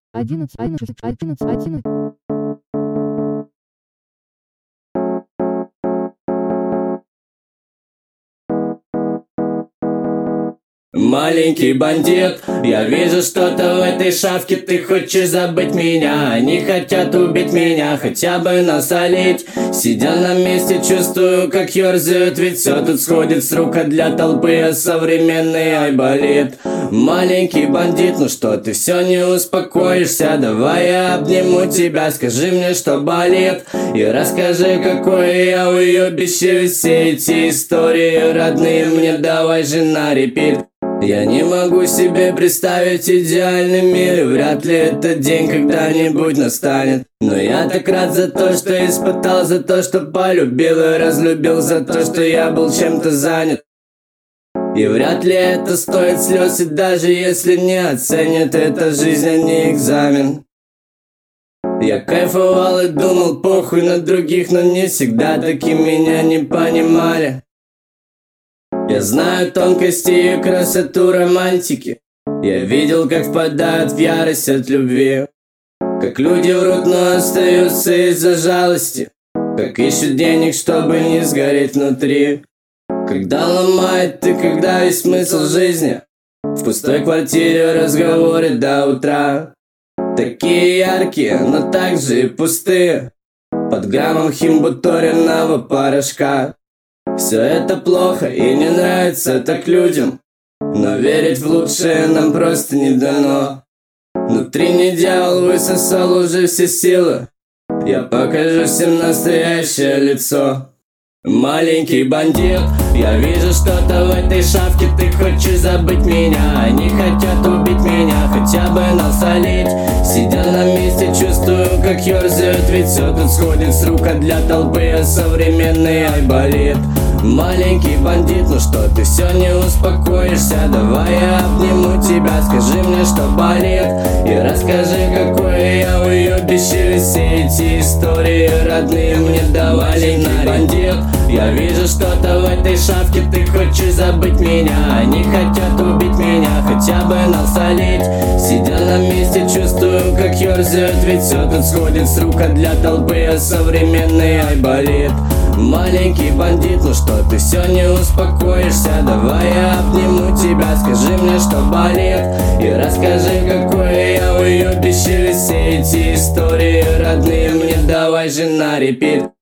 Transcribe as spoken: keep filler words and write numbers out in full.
одиннадцать, одиннадцать, одиннадцать, одиннадцать. Маленький бандит, я вижу что-то в этой шавке. Ты хочешь забыть меня, они хотят убить меня, хотя бы насолить. Сидя на месте, чувствую, как ерзают, ведь все тут сходит с рук, а для толпы а современный айболит. Маленький бандит, ну что ты все не успокоишься? Давай я обниму тебя, скажи мне, что болит, и расскажи, какое я уебище. Все эти истории родные мне давай же на репит. Я не могу себе представить идеальный мир, и вряд ли этот день когда-нибудь настанет. Но я так рад за то, что испытал, за то, что полюбил и разлюбил, за то, что я был чем-то занят. И вряд ли это стоит слез, и даже если не оценят, это жизнь, а не экзамен. Я кайфовал и думал, похуй на других, но не всегда таки меня не понимали. Я знаю тонкости и красоту романтики. Я видел, как впадают в ярость от любви, как люди врут, но остаются из-за жалости, как ищут денег, чтобы не сгореть внутри. Когда ломает и когда есть смысл жизни, в пустой квартире разговоры до утра. Такие яркие, но также и пустые, под граммом химбуторенного порошка. Все это плохо и не нравится так людям, но верить в лучшее нам просто не дано. Внутри не дьявол высосал уже все силы, я покажу всем настоящее лицо. Маленький бандит, я вижу что-то в этой шавке. Ты хочешь забыть меня, они хотят убить меня, хотя бы насолить. Сидя на месте, чувствую, как ерзают, ведь все тут сходит с рук, а для толпы а современный айболит. Маленький бандит, ну что ты все не успокоишься? Давай я обниму тебя, скажи мне, что болит, и расскажи, какое я уебище. Все эти истории родные мне давали на бандит. Я вижу что-то в этой шавке. Ты хочешь забыть меня, они хотят убить меня, хотя бы насолить. Сидя на месте, чувствую, как ерзают, ведь все тут сходит с рук, а для толпы а современный айболит. Маленький бандит, ну что ты все не успокоишься? Давай я обниму тебя, скажи мне, что болит, и расскажи, какое я уебище. Все эти истории родные мне давай же на репит.